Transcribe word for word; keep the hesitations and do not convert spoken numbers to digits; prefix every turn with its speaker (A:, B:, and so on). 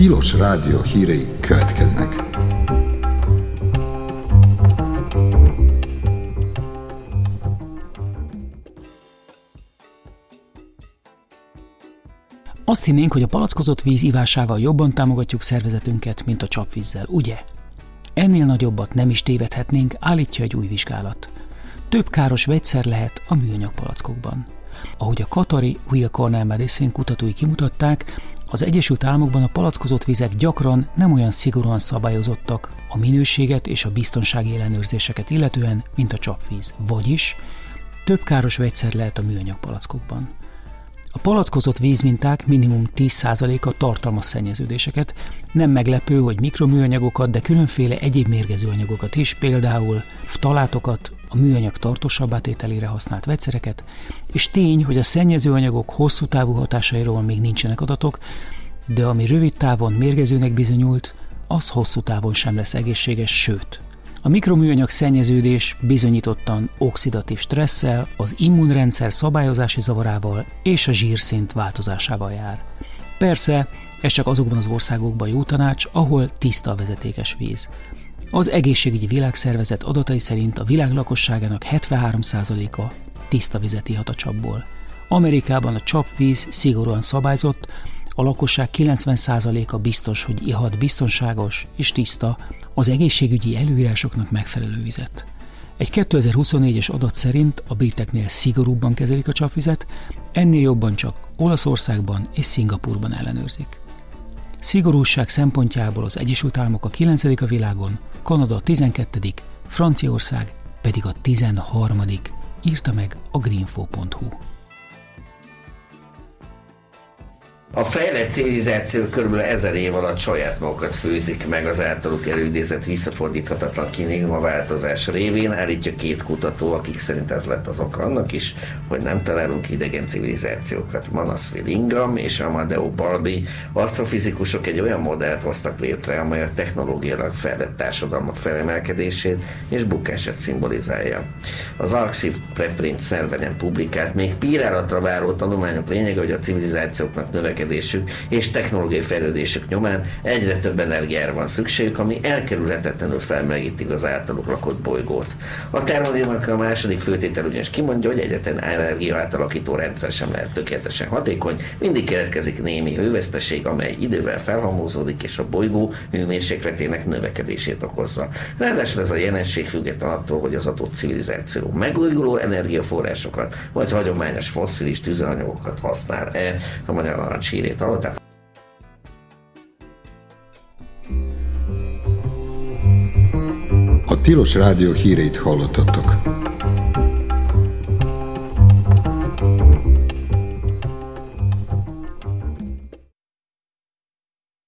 A: Tilos Rádió hírei következnek.
B: Azt hinnénk, hogy a palackozott víz ivásával jobban támogatjuk szervezetünket, mint a csapvízzel, ugye? Ennél nagyobbat nem is tévedhetnénk, állítja egy új vizsgálat. Több káros vegyszer lehet a műanyag palackokban. Ahogy a katari Weill Cornell Medicine kutatói kimutatták, az Egyesült Államokban a palackozott vizek gyakran nem olyan szigorúan szabályozottak a minőséget és a biztonsági ellenőrzéseket illetően, mint a csapvíz. Vagyis több káros vegyszer lehet a műanyag palackokban. A palackozott vízminták minimum tíz százaléka tartalmaz szennyeződéseket. Nem meglepő, hogy mikroműanyagokat, de különféle egyéb mérgező anyagokat is, például ftalátokat, a műanyag tartósabbá tételére használt vegyszereket, és tény, hogy a szennyező anyagok hosszú távú hatásairól még nincsenek adatok, de ami rövid távon mérgezőnek bizonyult, az hosszú távon sem lesz egészséges, sőt. A mikroműanyag szennyeződés bizonyítottan oxidatív stresszel, az immunrendszer szabályozási zavarával és a zsírszint változásával jár. Persze, ez csak azokban az országokban jó tanács, ahol tiszta a vezetékes víz. Az Egészségügyi Világszervezet adatai szerint a világ lakosságának hetvenhárom százaléka tiszta vizet ihat a csapból. Amerikában a csapvíz szigorúan szabályzott, a lakosság kilencven százaléka biztos, hogy ihat biztonságos és tiszta, az egészségügyi előírásoknak megfelelő vizet. Egy kétezer-huszonnégyes adat szerint a briteknél szigorúbban kezelik a csapvizet, ennél jobban csak Olaszországban és Szingapúrban ellenőrzik. Szigorúság szempontjából az Egyesült Államok a kilencedik a világon, Kanada a tizenkettedik, Franciaország pedig a tizenharmadik, írta meg a greenfo pont hu.
C: A fejlett civilizáció kb. ezer év alatt saját magukat főzik meg az általuk előidézett visszafordíthatatlan klímaváltozás révén, állítja két kutató, akik szerint ez lett az oka annak is, hogy nem találunk idegen civilizációkat. Manasvi Lingam és Amadeo Balbi asztrofizikusok egy olyan modellt hoztak létre, amely a technológiailag fejlett társadalmak felemelkedését és bukását szimbolizálja. Az Arxiv Preprint szerveren publikált, még bírálatra váró tanulmányok lényege, hogy a civilizációknak növekedésük és technológiai fejlődésük nyomán egyre több energiára van szükségük, ami elkerülhetetlenül felmelegíti az általuk lakott bolygót. A termodinamika a második főtétel ugyanis kimondja, hogy egyetlen energia átalakító rendszer sem lehet tökéletesen hatékony, mindig keletkezik némi hőveszteség, amely idővel felhalmozódik és a bolygó hőmérsékletének növekedését okozza. Ráadásul ez a jelenség független attól, hogy az adott civilizáció megújuló energiaforrásokat vagy hagyományos fosszilis tüzelanyagokat használ-e, a magyar narancs hírét hallották.
A: A Tilos Rádió híreit hallottatok.